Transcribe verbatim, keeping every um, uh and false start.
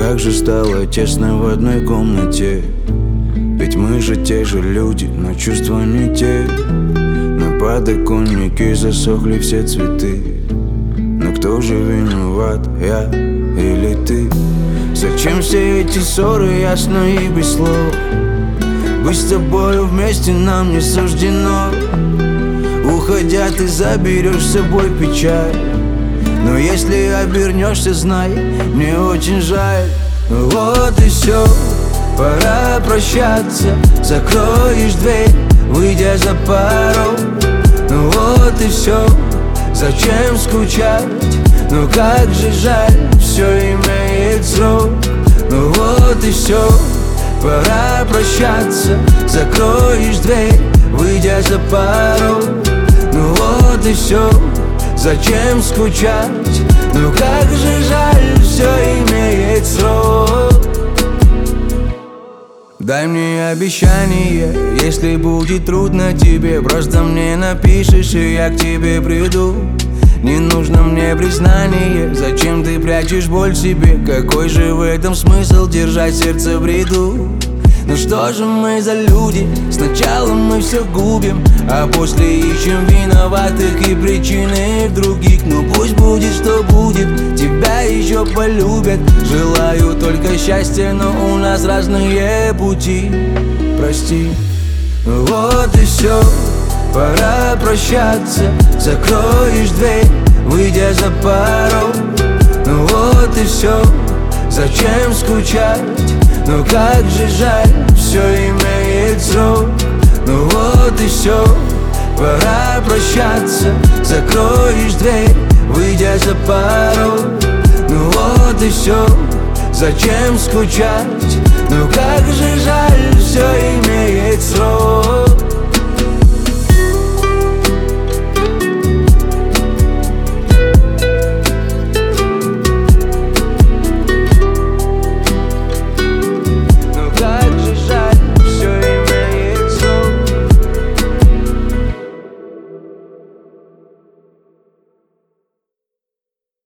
как же стало тесно в одной комнате. Ведь мы же те же люди, но чувства не те. На подоконнике засохли все цветы. Но кто же виноват, я или ты? Зачем все эти ссоры, ясно и без слов? Быть с тобою вместе нам не суждено. Уходя, ты заберешь с собой печаль. Но если обернешься, знай, мне очень жаль. Ну вот и все, пора прощаться. Закроешь дверь, выйдя за порог. Ну вот и все, зачем скучать? Ну как же жаль, все имеет срок. Ну вот и все, пора прощаться. Закроешь дверь, выйдя за порог. Ну вот и все, зачем скучать? Ну как же жаль, все имеет срок. Дай мне обещание, если будет трудно тебе, просто мне напишешь, и я к тебе приду. Не нужно мне признание, зачем ты прячешь боль в себе? Какой же в этом смысл держать сердце в бреду? Ну что же мы за люди? Сначала мы все губим, а после ищем виноватых и причины в других. Ну пусть будет, что будет, тебя еще полюбят. Желаю только счастья, но у нас разные пути. Прости. Ну вот и все, пора прощаться. Закроешь дверь, выйдя за порог. Ну вот и все, зачем скучать? Ну как же жаль, все имеет срок. Ну вот и все, пора прощаться. Закроешь дверь, выйдя за порог. Ну вот и все, зачем скучать? Ну как же жаль, все имеет